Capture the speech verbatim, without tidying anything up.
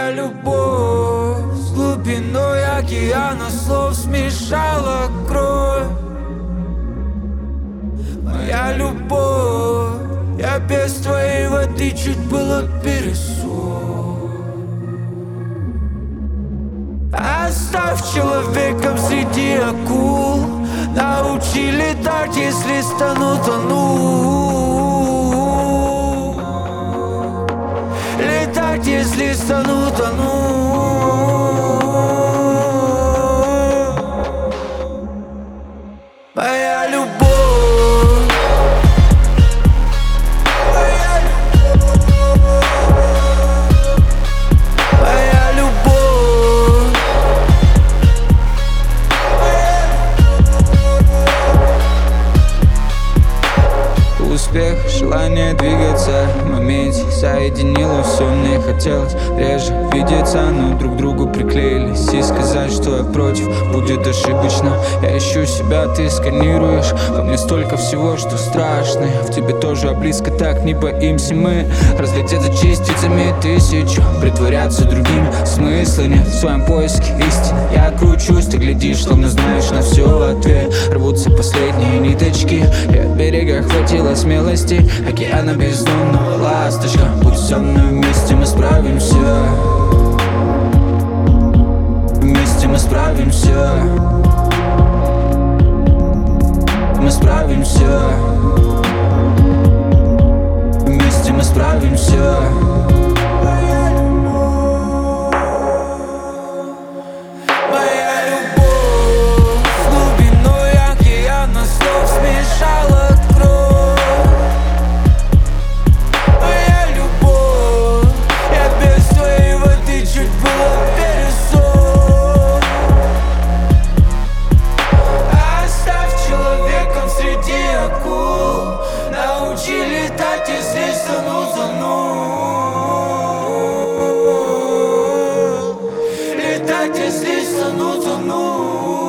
Моя любовь с глубиной океана слов смешала кровь. Моя любовь, я без твоей воды чуть было пересох. Оставь человеком среди акул, научи летать, если стану тону. Летать, если стану тону. Моя любовь. Успех, желание двигаться в моменте соединило все. Мне хотелось реже видеться, но друг к другу приклеились. И сказать, что я против, будет ошибочно. Я ищу себя, ты сканируешь. Во мне столько всего, что страшно. В тебе тоже, а близко так не боимся мы. Разлететься частицами тысячу, притворяться другими смыслами. В своем поиске истины я кручусь. Ты глядишь, словно знаешь на все ответ. Рвутся последние ниточки, и от берега хватило смелости. Океана бездонного ласточка. Будь со мной вместе, мы справимся. Вместе мы справимся. Мы справимся. Вместе мы справимся. Летать, если стану тону. Летать, если стану тону.